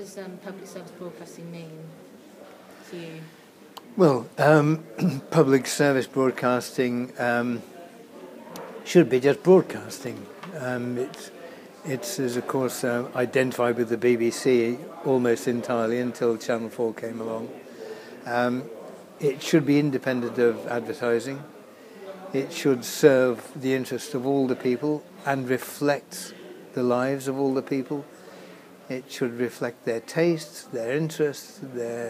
What does public service broadcasting mean to you? Well, public service broadcasting should be just broadcasting. It's of course identified with the BBC almost entirely until Channel 4 came along. It should be independent of advertising. It should serve the interests of all the people and reflect the lives of all the people. It should reflect their tastes, their interests,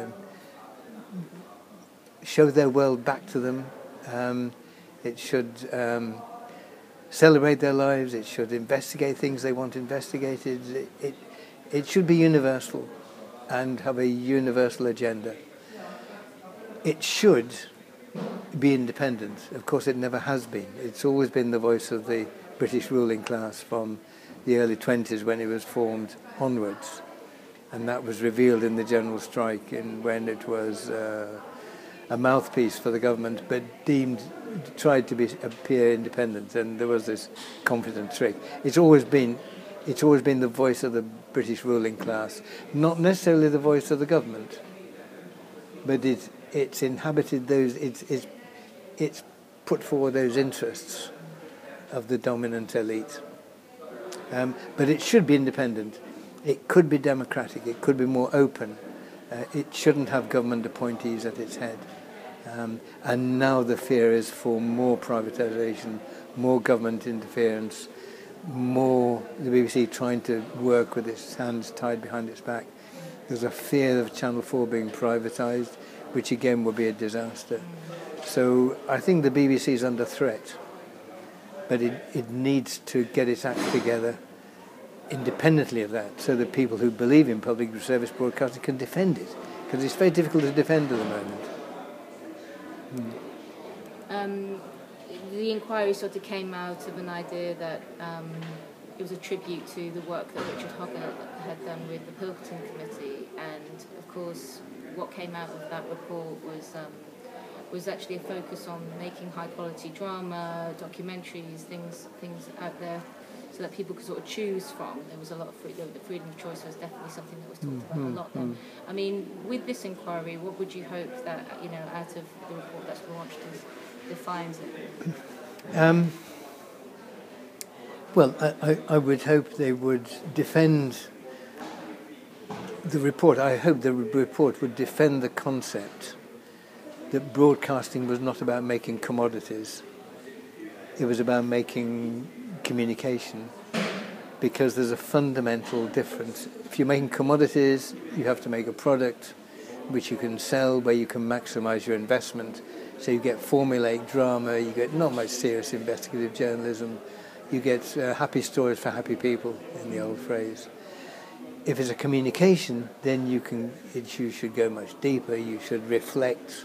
show their world back to them. It should celebrate their lives. It should investigate things they want investigated. It should be universal and have a universal agenda. It should be independent. Of course, it never has been. It's always been the voice of the British ruling class from the early 20s when it was formed onwards. And that was revealed in the general strike when it was a mouthpiece for the government, but tried to appear independent, and there was this confident trick. It's always been the voice of the British ruling class, not necessarily the voice of the government, but it's inhabited those. It's put forward those interests of the dominant elite. But it should be independent. It could be democratic. It could be more open. It shouldn't have government appointees at its head. And now the fear is for more privatisation, more government interference, more the BBC trying to work with its hands tied behind its back. There's a fear of Channel 4 being privatised, which again would be a disaster. So I think the BBC is under threat, but it needs to get its act together independently of that, so that people who believe in public service broadcasting can defend it, because it's very difficult to defend at the moment. The inquiry sort of came out of an idea that it was a tribute to the work that Richard Hoggart had done with the Pilkington Committee, and of course what came out of that report was actually a focus on making high quality drama, documentaries, things out there so that people could sort of choose from. There was a lot of the freedom of choice was definitely something that was talked about a lot then. I mean, with this inquiry, what would you hope that, out of the report that's launched defines it? Well, I would hope they would defend the report. I hope the report would defend the concept that broadcasting was not about making commodities. It was about making communication, because there's a fundamental difference. If you're making commodities, you have to make a product which you can sell, where you can maximize your investment. So you get formulaic drama, you get not much serious investigative journalism, you get happy stories for happy people, in the old phrase. If it's a communication, then you should go much deeper. You should reflect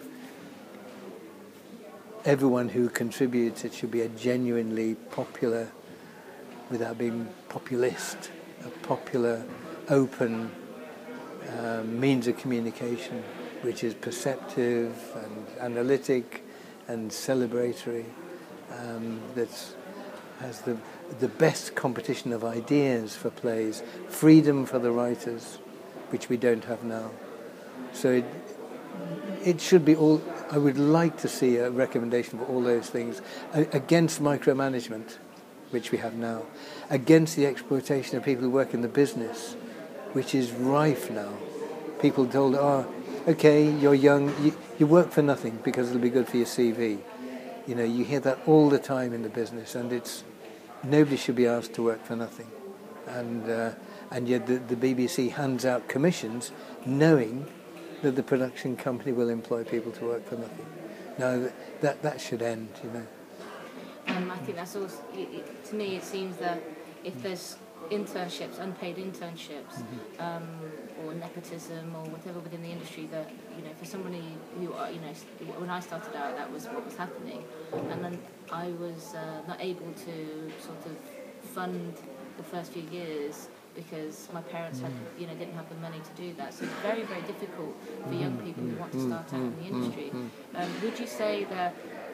everyone who contributes. It should be a genuinely popular, without being populist, a popular, open means of communication, which is perceptive and analytic and celebratory, that has the best competition of ideas for plays, freedom for the writers, which we don't have now. So it should be all. I would like to see a recommendation for all those things against micromanagement, which we have now, against the exploitation of people who work in the business, which is rife now. People told, okay, you're young, you work for nothing because it'll be good for your CV. You hear that all the time in the business, and nobody should be asked to work for nothing. And yet the BBC hands out commissions knowing that the production company will employ people to work for nothing. Now, that should end, I think that's also, to me, it seems that if there's internships, unpaid internships, or nepotism or whatever within the industry, that, for somebody who, when I started out, that was what was happening. And then I was not able to sort of fund the first few years because my parents didn't have the money to do that. So it's very, very difficult for young people who want to start out in the industry. Would you say that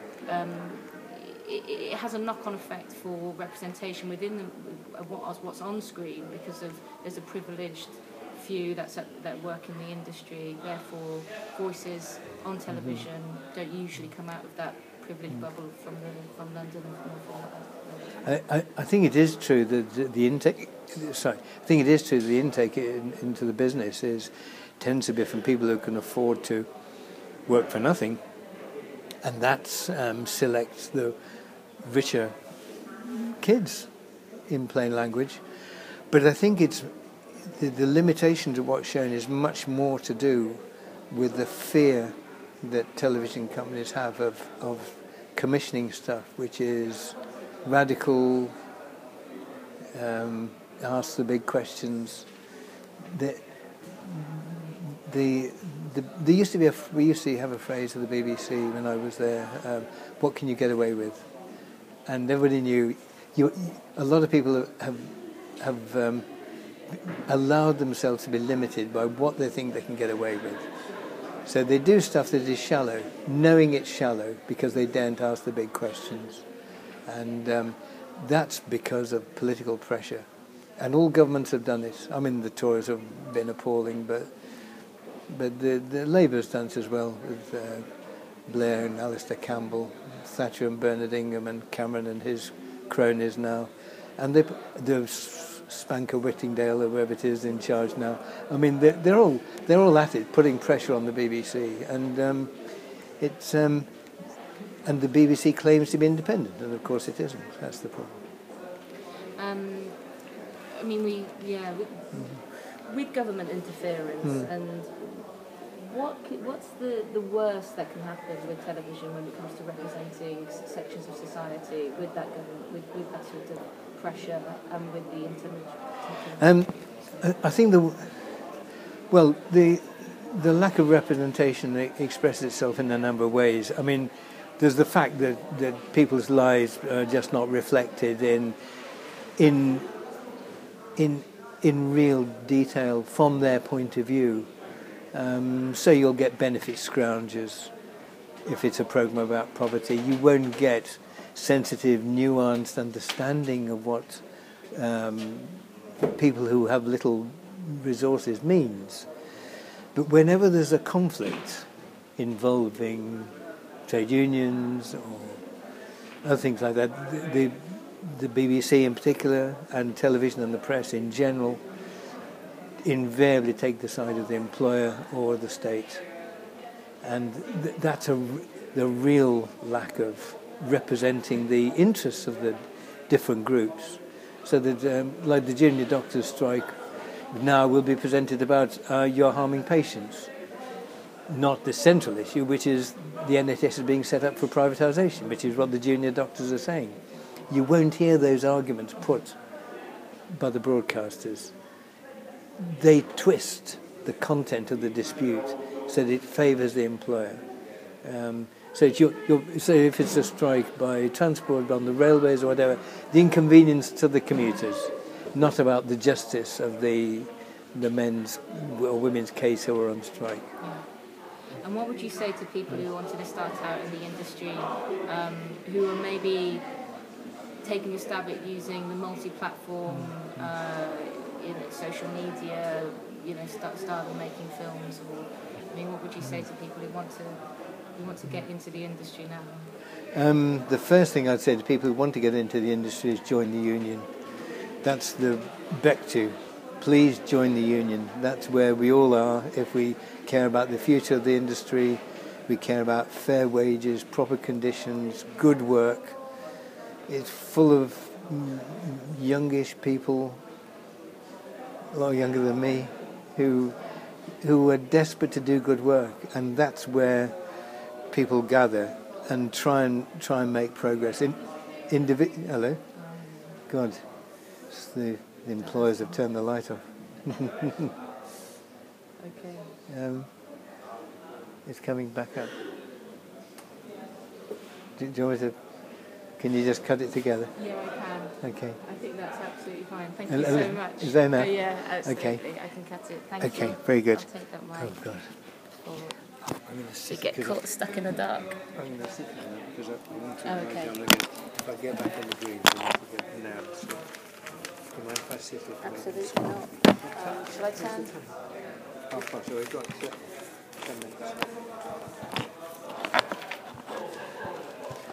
it has a knock-on effect for representation within what's on screen, because there's a privileged few that work in the industry. Therefore, voices on television don't usually come out of that privileged bubble from London and from I think it is true that the intake. Sorry, I think it is true that the intake into the business tends to be from people who can afford to work for nothing, and that selects the richer kids, in plain language. But I think it's the limitations of what's shown is much more to do with the fear that television companies have of commissioning stuff, which is radical, ask the big questions. There used to be we used to have a phrase at the BBC when I was there. What can you get away with? And everybody knew. A lot of people have allowed themselves to be limited by what they think they can get away with. So they do stuff that is shallow, knowing it's shallow because they daren't ask the big questions. And that's because of political pressure. And all governments have done it. I mean, the Tories have been appalling, but the Labour's done it as well, with Blair and Alistair Campbell, Thatcher and Bernard Ingham, and Cameron and his cronies now. And the Spanker Whittingdale or whoever it is in charge now. I mean, they're all at it, putting pressure on the BBC, and it's and the BBC claims to be independent, and of course it isn't. That's the problem. I mean, with government interference, and what's the worst that can happen with television when it comes to representing sections of society with that government, with that sort of pressure and with the internet? I think the lack of representation expresses itself in a number of ways. I mean, there's the fact that people's lives are just not reflected in real detail from their point of view. So you'll get benefit scroungers if it's a program about poverty. You won't get sensitive, nuanced understanding of what people who have little resources means. But whenever there's a conflict involving trade unions or other things like that, the BBC in particular, and television and the press in general, invariably take the side of the employer or the state. And that's the real lack of representing the interests of the different groups. So that, like the junior doctors' strike now will be presented about you're harming patients, not the central issue, which is the NHS is being set up for privatisation, which is what the junior doctors are saying. You won't hear those arguments put by the broadcasters. They twist the content of the dispute so that it favours the employer. So if it's a strike by transport on the railways or whatever, the inconvenience to the commuters, not about the justice of the men's or women's case who are on strike. And what would you say to people who wanted to start out in the industry, who are maybe taking a stab at using the multi-platform, social media, starting making films? Or, I mean, what would you say to people who want to get into the industry now? The first thing I'd say to people who want to get into the industry is join the union. That's the back to. Please join the union. That's where we all are. If we care about the future of the industry, we care about fair wages, proper conditions, good work. It's full of youngish people, a lot younger than me, who are desperate to do good work, and that's where people gather and try and make progress. Hello? God, the employers have turned the light off. Okay. It's coming back up. Do you want me to? Can you just cut it together? Yeah, I can. Okay. I think that's absolutely fine. Thank you so much. Is there now? Yeah, absolutely. Okay. I can cut it. Thank you. Okay, very good. I'll take that mic. Oh, God. I'm going to sit. You get stuck in the dark. I'm going to sit now because I want to. Oh, okay. If I get back on the green, I want to get now. So, do you mind if I sit? Absolutely not. Shall I turn? Oh, so we've got 10 minutes.